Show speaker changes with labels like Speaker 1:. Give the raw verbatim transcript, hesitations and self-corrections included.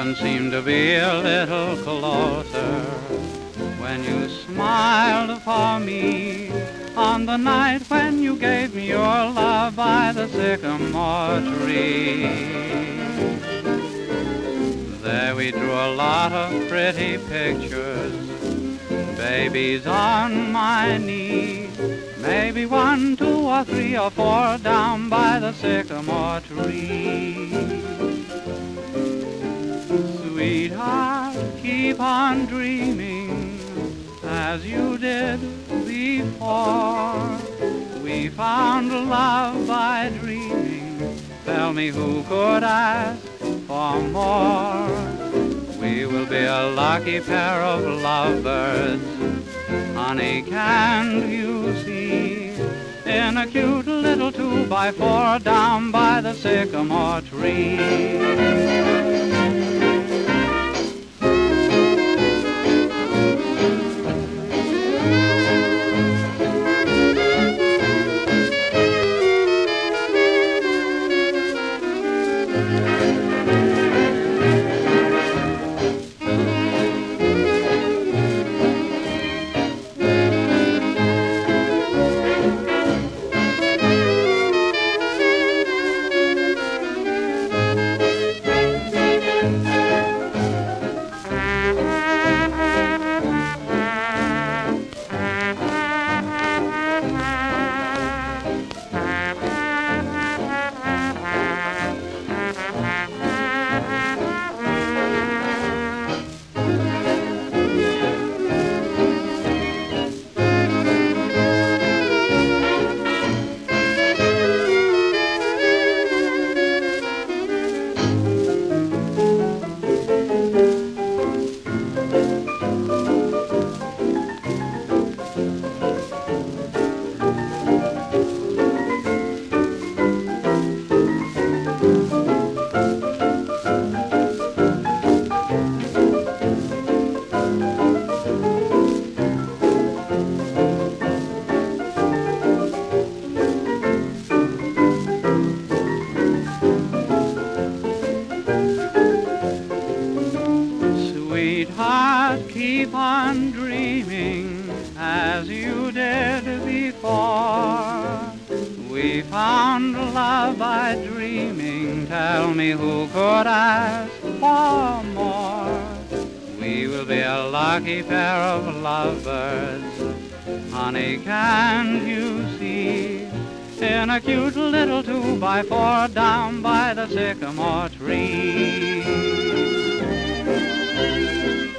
Speaker 1: heaven seemed to be a little closer when you smiled for me on the night when you gave me your love by the sycamore tree. There we drew a lot of pretty pictures, babies on my knee, maybe one, two, or three, or four down by the sycamore tree. Sweetheart, keep on dreaming as you did before. We found love by dreaming. Tell me who could ask for more? We will be a lucky pair of lovebirds, honey, can't you see? In a cute little two by four down by the sycamore tree. Sweetheart, keep on dreaming as you did before. We found love by dreaming. Tell me who could ask for more? We will be a lucky pair of lovebirds, honey, can't you see? In a cute little two by four down by the sycamore tree.